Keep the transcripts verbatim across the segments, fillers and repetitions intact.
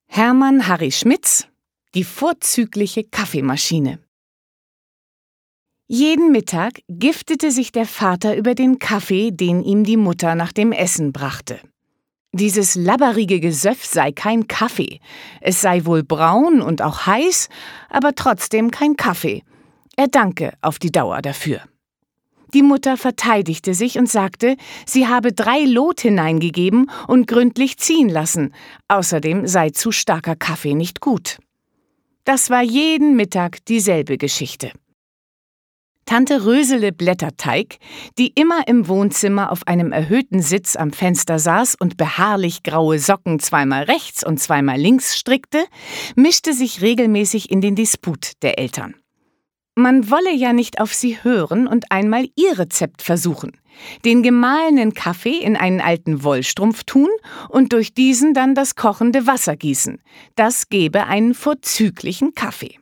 Hermann Harry Schmitz, die vorzügliche Kaffeemaschine. Jeden Mittag giftete sich der Vater über den Kaffee, den ihm die Mutter nach dem Essen brachte. Dieses labberige Gesöff sei kein Kaffee. Es sei wohl braun und auch heiß, aber trotzdem kein Kaffee. Er danke auf die Dauer dafür. Die Mutter verteidigte sich und sagte, sie habe drei Lot hineingegeben und gründlich ziehen lassen. Außerdem sei zu starker Kaffee nicht gut. Das war jeden Mittag dieselbe Geschichte. Tante Rösele Blätterteig, die immer im Wohnzimmer auf einem erhöhten Sitz am Fenster saß und beharrlich graue Socken zweimal rechts und zweimal links strickte, mischte sich regelmäßig in den Disput der Eltern. Man wolle ja nicht auf sie hören und einmal ihr Rezept versuchen. Den gemahlenen Kaffee in einen alten Wollstrumpf tun und durch diesen dann das kochende Wasser gießen. Das gebe einen vorzüglichen Kaffee.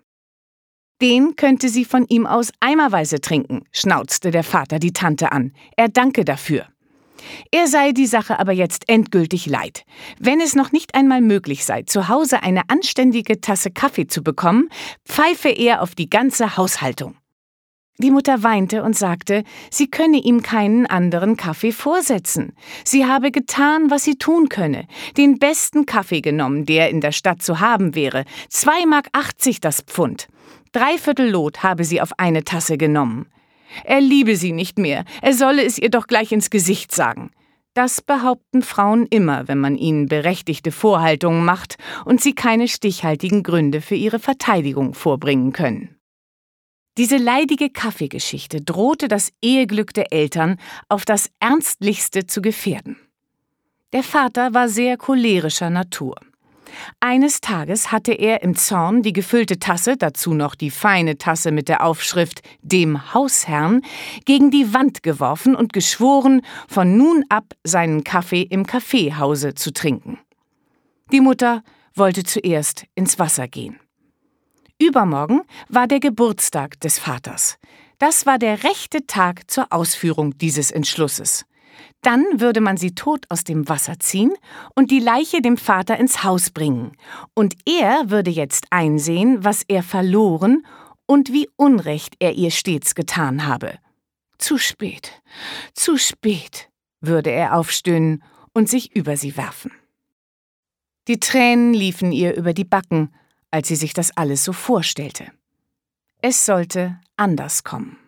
Den könnte sie von ihm aus eimerweise trinken, schnauzte der Vater die Tante an. Er danke dafür. Er sei die Sache aber jetzt endgültig leid. Wenn es noch nicht einmal möglich sei, zu Hause eine anständige Tasse Kaffee zu bekommen, pfeife er auf die ganze Haushaltung. Die Mutter weinte und sagte, sie könne ihm keinen anderen Kaffee vorsetzen. Sie habe getan, was sie tun könne, den besten Kaffee genommen, der in der Stadt zu haben wäre, zwei Mark achtzig das Pfund. Dreiviertel Lot habe sie auf eine Tasse genommen. Er liebe sie nicht mehr, er solle es ihr doch gleich ins Gesicht sagen. Das behaupten Frauen immer, wenn man ihnen berechtigte Vorhaltungen macht und sie keine stichhaltigen Gründe für ihre Verteidigung vorbringen können. Diese leidige Kaffeegeschichte drohte das Eheglück der Eltern auf das Ernstlichste zu gefährden. Der Vater war sehr cholerischer Natur. Eines Tages hatte er im Zorn die gefüllte Tasse, dazu noch die feine Tasse mit der Aufschrift »Dem Hausherrn«, gegen die Wand geworfen und geschworen, von nun ab seinen Kaffee im Kaffeehause zu trinken. Die Mutter wollte zuerst ins Wasser gehen. Übermorgen war der Geburtstag des Vaters. Das war der rechte Tag zur Ausführung dieses Entschlusses. Dann würde man sie tot aus dem Wasser ziehen und die Leiche dem Vater ins Haus bringen. Und er würde jetzt einsehen, was er verloren und wie Unrecht er ihr stets getan habe. Zu spät, zu spät, würde er aufstöhnen und sich über sie werfen. Die Tränen liefen ihr über die Backen, als sie sich das alles so vorstellte. Es sollte anders kommen.